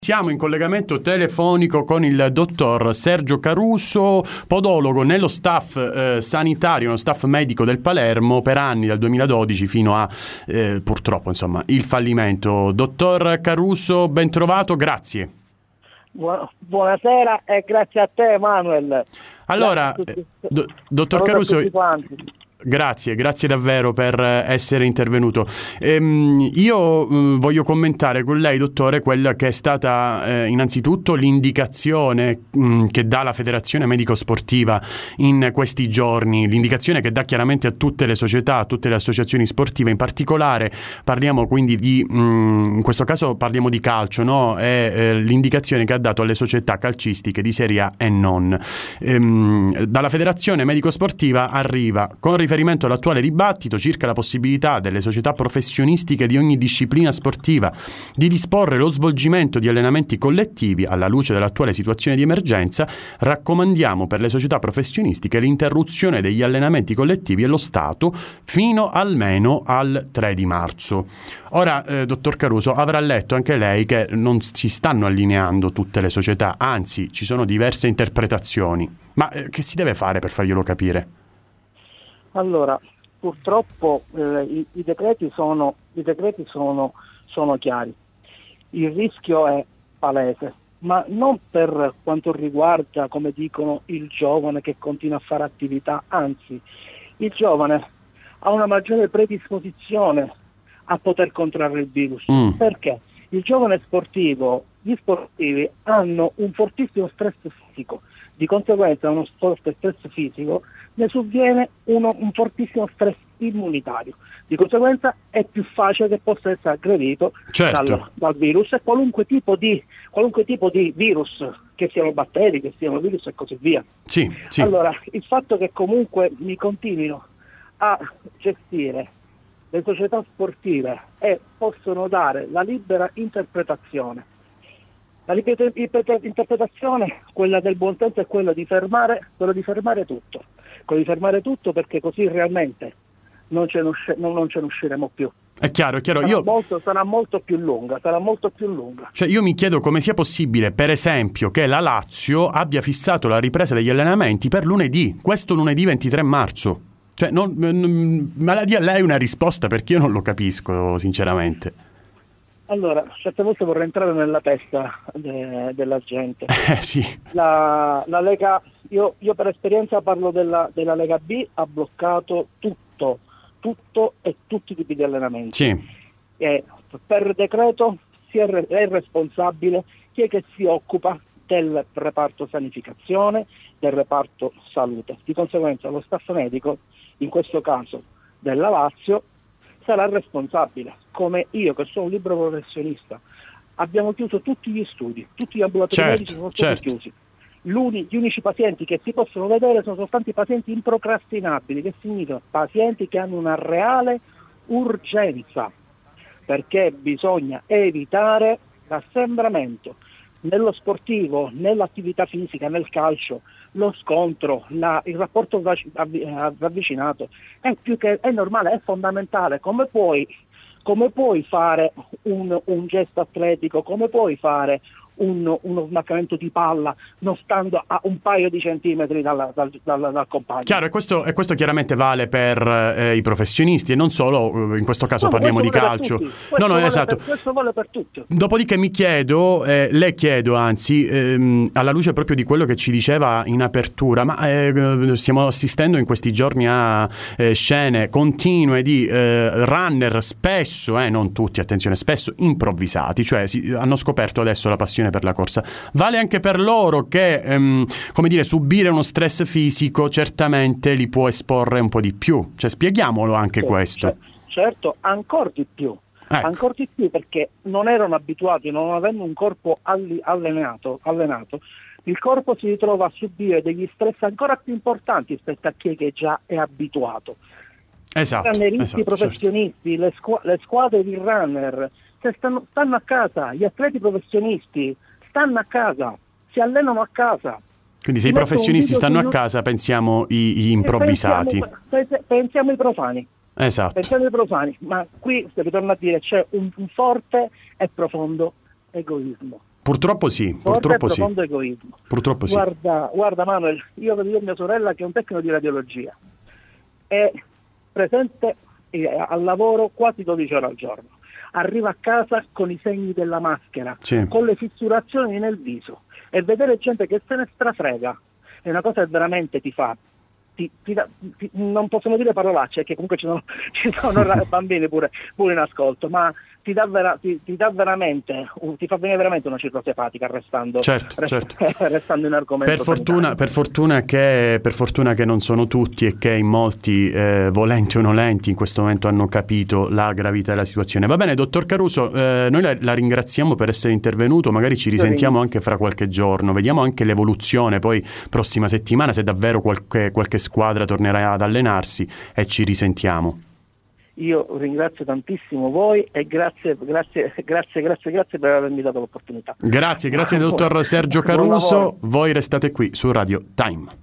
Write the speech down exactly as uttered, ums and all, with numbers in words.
Siamo in collegamento telefonico con il dottor Sergio Caruso, podologo nello staff eh, sanitario, nello staff medico del Palermo per anni, dal duemiladodici fino a eh, purtroppo insomma il fallimento. Dottor Caruso, ben trovato, grazie. Buonasera e grazie a te, Manuel. Allora, eh, do, dottor Caruso, grazie, grazie davvero per essere intervenuto. Ehm, io eh, voglio commentare con lei, dottore, quella che è stata eh, innanzitutto l'indicazione mh, che dà la Federazione Medico Sportiva in questi giorni, l'indicazione che dà chiaramente a tutte le società, a tutte le associazioni sportive. In particolare parliamo quindi di, mh, in questo caso parliamo di calcio, no? È eh, l'indicazione che ha dato alle società calcistiche di Serie A e non. Ehm, dalla Federazione Medico Sportiva arriva con riferimento all'attuale dibattito circa la possibilità delle società professionistiche di ogni disciplina sportiva di disporre lo svolgimento di allenamenti collettivi. Alla luce dell'attuale situazione di emergenza, raccomandiamo per le società professionistiche l'interruzione degli allenamenti collettivi allo Stato fino almeno al tre di marzo. Ora, eh, dottor Caruso, avrà letto anche lei che non si stanno allineando tutte le società, anzi ci sono diverse interpretazioni. Ma eh, che si deve fare per farglielo capire? Allora, purtroppo eh, i, i decreti sono i decreti sono, sono chiari. Il rischio è palese, ma non per quanto riguarda, come dicono, il giovane che continua a fare attività, anzi, il giovane ha una maggiore predisposizione a poter contrarre il virus. Mm. Perché? Il giovane sportivo, gli sportivi hanno un fortissimo stress fisico, di conseguenza uno forte stress fisico ne sovviene uno, un fortissimo stress immunitario, di conseguenza è più facile che possa essere aggredito certo. dal, dal virus e qualunque tipo di qualunque tipo di virus, che siano batteri, che siano virus e così via. Sì, sì. Allora, il fatto che comunque mi continuino a gestire le società sportive e possono dare la libera interpretazione. La libera interpretazione, quella del buonsenso, è quella di fermare, quella di fermare tutto, quella di fermare tutto perché così realmente non ce ne, usci- non, non ce ne usciremo più. È chiaro, è chiaro. Sarà, io... molto, sarà molto più lunga, sarà molto più lunga. Cioè io mi chiedo come sia possibile, per esempio, che la Lazio abbia fissato la ripresa degli allenamenti per lunedì, questo lunedì ventitré marzo. Cioè, non, non, ma la dia a lei una risposta perché io non lo capisco, sinceramente. Allora, certe volte vorrei entrare nella testa de, della gente. Eh, sì. La, la Lega, io, io per esperienza parlo della, della Lega B, ha bloccato tutto, tutto e tutti i tipi di allenamenti. Sì. E per decreto si è, è responsabile chi è che si occupa del reparto sanificazione, del reparto salute. Di conseguenza lo staff medico, in questo caso della Lazio, sarà responsabile, come io che sono un libero professionista. Abbiamo chiuso tutti gli studi, tutti gli ambulatori certo, medici sono stati certo. chiusi. L'uni, gli unici pazienti che si possono vedere sono soltanto i pazienti improcrastinabili, che significa pazienti che hanno una reale urgenza, perché bisogna evitare l'assembramento nello sportivo, nell'attività fisica, nel calcio. Lo scontro, la, il rapporto ravvicinato è più che è normale, è fondamentale. Come puoi, come puoi fare un, un gesto atletico, come puoi fare un, uno smaccamento di palla non stando a un paio di centimetri dal, dal, dal, dal compagno? Chiaro, e questo, e questo chiaramente vale per eh, i professionisti e non solo, in questo caso no, parliamo di calcio. No, no, esatto. Per, questo vale per tutti. Dopodiché mi chiedo, eh, le chiedo anzi, ehm, alla luce proprio di quello che ci diceva in apertura, ma eh, stiamo assistendo in questi giorni a eh, scene continue di eh, runner spesso, eh, non tutti, attenzione, spesso improvvisati, cioè si, hanno scoperto adesso la passione per la corsa. Vale anche per loro che, ehm, come dire, subire uno stress fisico certamente li può esporre un po' di più. Cioè, spieghiamolo anche sì, questo. Certo, ancora di più. Ecco. Ancora di più perché non erano abituati, non avendo un corpo alli- allenato, allenato, il corpo si ritrova a subire degli stress ancora più importanti rispetto a chi che già è abituato. Esatto. I runneristi esatto, professionisti, certo. le, squ- le squadre di runner, se stanno, stanno a casa, gli atleti professionisti stanno a casa, si allenano a casa. Quindi se i professionisti stanno a casa, pensiamo gli improvvisati. Pensiamo, pensiamo ai profani. Esatto. Pensiamo ai profani, ma qui, se ritorno a dire, c'è un, un forte e profondo egoismo. Purtroppo sì, purtroppo sì. Profondo egoismo. Purtroppo sì. Guarda, guarda Manuel, io vedo mia sorella che è un tecnico di radiologia, è presente al lavoro quasi dodici ore al giorno, arriva a casa con i segni della maschera, sì. con le fissurazioni nel viso, e vedere gente che se ne strafrega è una cosa che veramente ti fa, ti, ti da, ti, non possiamo dire parolacce, che comunque ci sono, ci sono bambini pure, pure in ascolto, ma ti dà, vera, ti, ti dà veramente, ti fa venire veramente una cirrosi epatica restando, certo, rest, certo. restando in argomento per fortuna, per fortuna che per fortuna che non sono tutti, e che in molti, eh, volenti o nolenti, in questo momento hanno capito la gravità della situazione. Va bene, dottor Caruso, eh, noi la, la ringraziamo per essere intervenuto, magari ci risentiamo anche fra qualche giorno, vediamo anche l'evoluzione, poi prossima settimana se davvero qualche, qualche squadra tornerà ad allenarsi, e ci risentiamo. Io ringrazio tantissimo voi e grazie, grazie, grazie, grazie, grazie per avermi dato l'opportunità. Grazie, grazie dottor Sergio Caruso. Voi restate qui su Radio Time.